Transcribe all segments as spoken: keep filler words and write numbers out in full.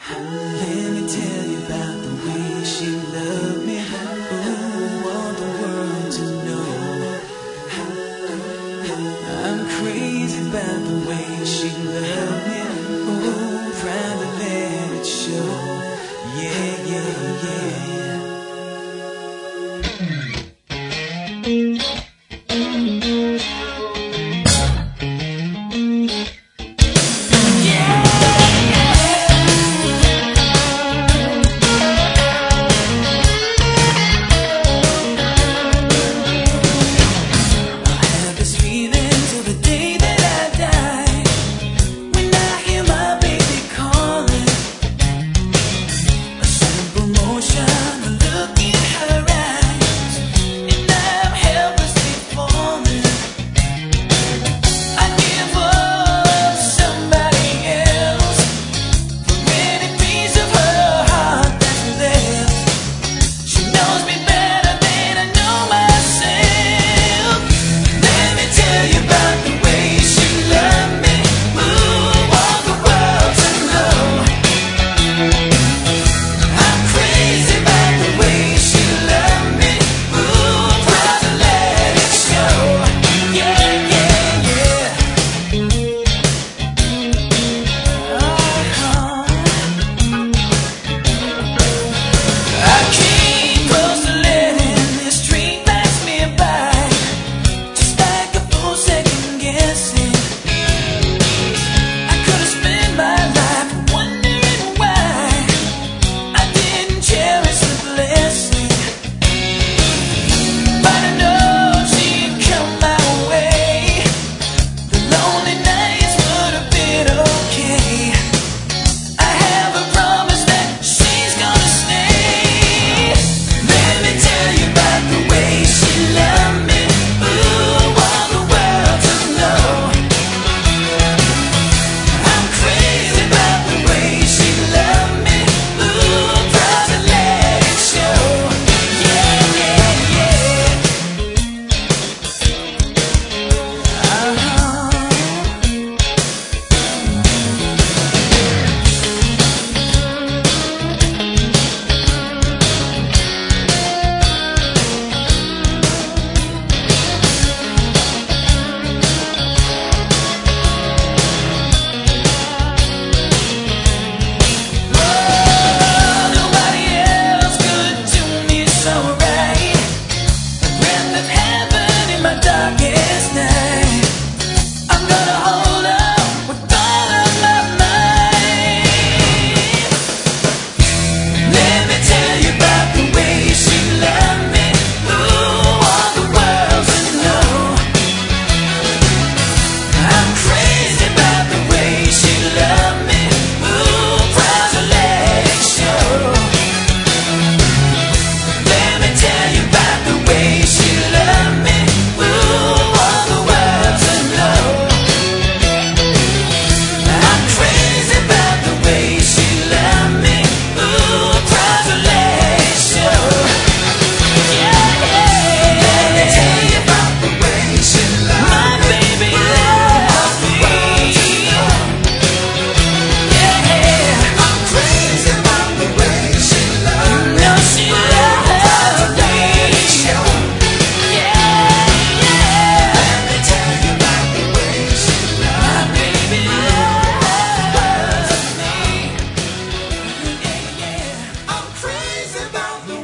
Let me tell you about the way she loved me. Ooh, want the world to know. I'm crazy about the way she loved me. Ooh, proud to let it show. Yeah, yeah, yeah.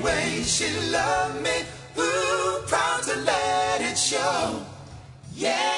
She loved me, ooh, proud to let it show. Yeah.